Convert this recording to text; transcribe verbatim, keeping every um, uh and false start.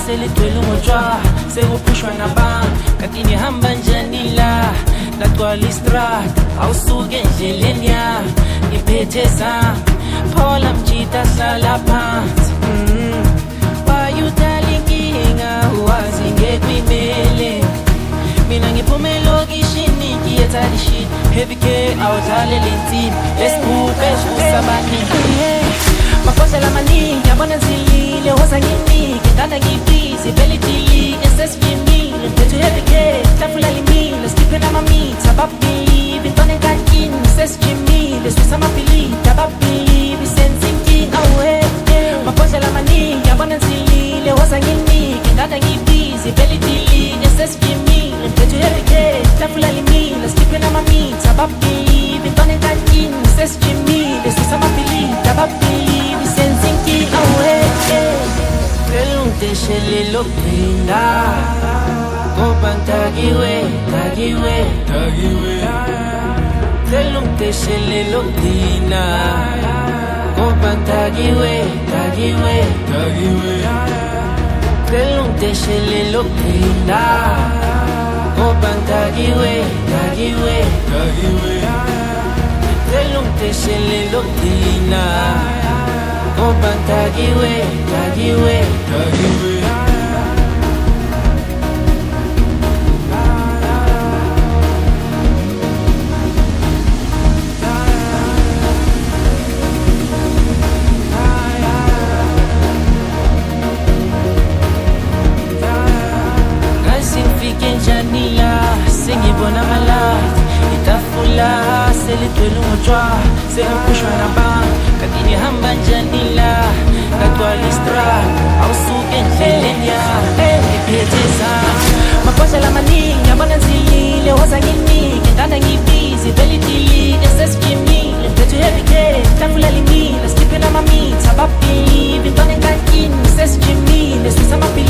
seligcwele umotshwa sekuphushwa nabantu kanti nihamba njani la lagcwala istrata awusuke endleleni yami ngiphethe zami phola mjita hlala phansi mm. wayudala inkinga wazi ngekwimele mina ngiphume lokishini ngiyethanda ishini heavy care awudlale lensini lesibhubhe usabani maphosela amaningi yabona nzilile woza nginike ngana ngibhizi vele idilike sesivimile mphethu heavy care hlafula limile skiphe namamitha babelieve intwana enkantini sesijimile susa amabhilidi ababelieve senza inkinga awe maphosela amaningi yabona nzilile woza nginike ngana ngibhizi vele idilike sesivimile mphethu heavy care hlafula limile skiphe namamitha babelieve intwana enkantini sesijimile susa amabhilidi ababelieve senza inkinga awe Delungishelelo phinda ngoba ntakiwe ntakiwe ntakiwe Delungishelelo phinda ngoba ntakiwe ntakiwe ntakiwe Delungishelelo phinda ngoba ntakiwe ntakiwe ntakiwe Delungishelelo phinda ngoba ntakiwe ntakiwe ntakiwe Ngasifike njani la sengibona malazi itafula seligcwele umotshwa sekuphushwa nabantu kanti nihamba njani la lagcwala istrata awusuke endleleni yami ngiphethe zami maphosela amaningi yabona nzilile woza nginike ngana ngibhizi vele idilike sesijimile mphethu heavy care hlafula limile skiphe namamitha babelieve intwana enkantini sesijimile susa amabhilidi